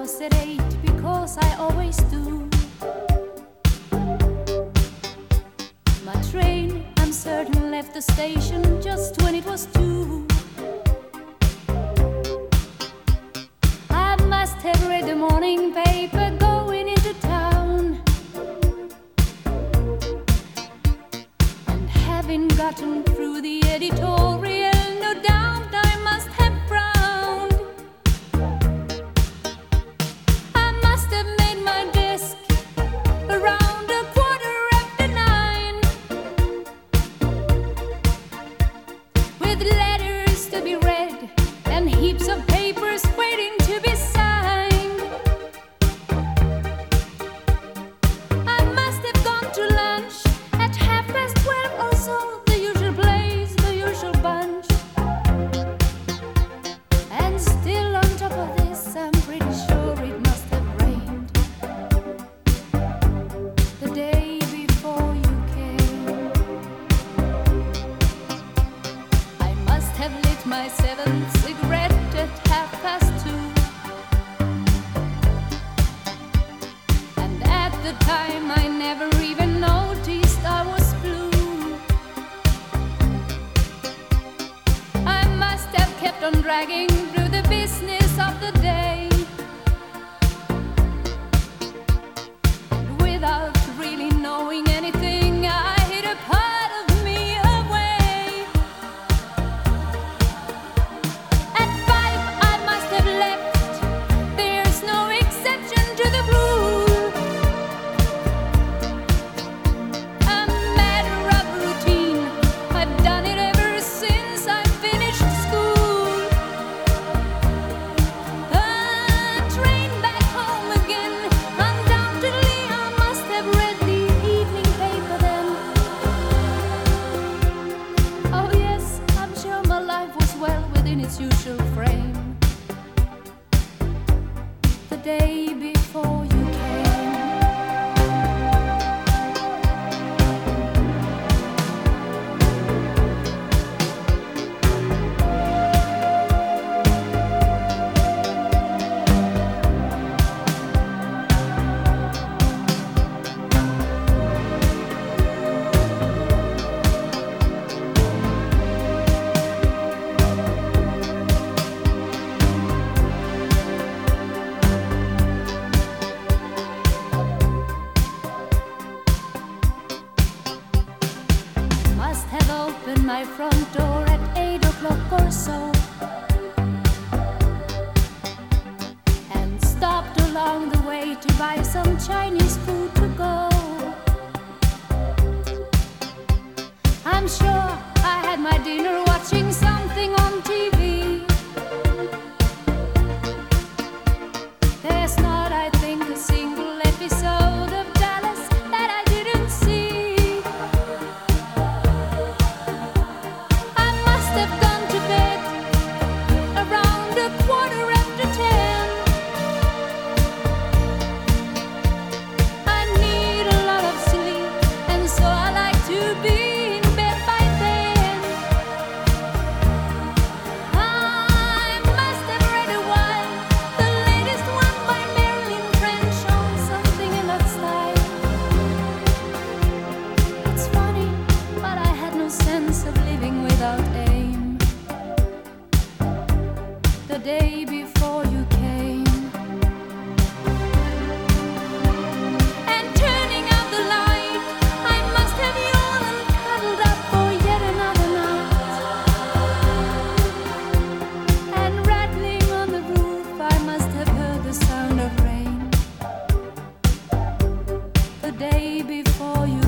was at 8 because I always do. My train, I'm certain, left the station just when it was 2. I must have read the morning paper going into town, and having gotten through the editorial, no doubt I must have frowned. I must have made my desk around 9:15, with letters to be read and heaps of papers waiting to be signed. I must have gone to lunch at 12:30 or so, the usual place, the usual bunch. And still on top of this, I'm pretty sure it must have rained the day before you came. I must have lit my 7th cigarette at 2:30, and at the time I never even noticed I was blue. I must have kept on dragging through the business of the day, and without really knowing anything, I hid a part of me away. At 5 I must have left, there's no exception to the rule. A matter of routine, I've done it ever since I finished school. The train back home again, undoubtedly I must have read the evening paper then. Oh yes, I'm sure my life was well within its usual frame the day before you came. Must have opened my front door at 8 o'clock or so, and stopped along the way to buy some Chinese food to go. I'm sure I had my dinner watching something on TV. There's not, I think, a single episode of Dallas that I didn't see. I must have gone to bed around 10:15. I need a lot of sleep, and so I like to be in bed by then. I must have read a while, the latest one by Marilyn French, on something in that style. It's funny, but I had no sense of living without aim the day before you came. And turning out the light, I must have yawned and cuddled up for yet another night. And rattling on the roof, I must have heard the sound of rain the day before you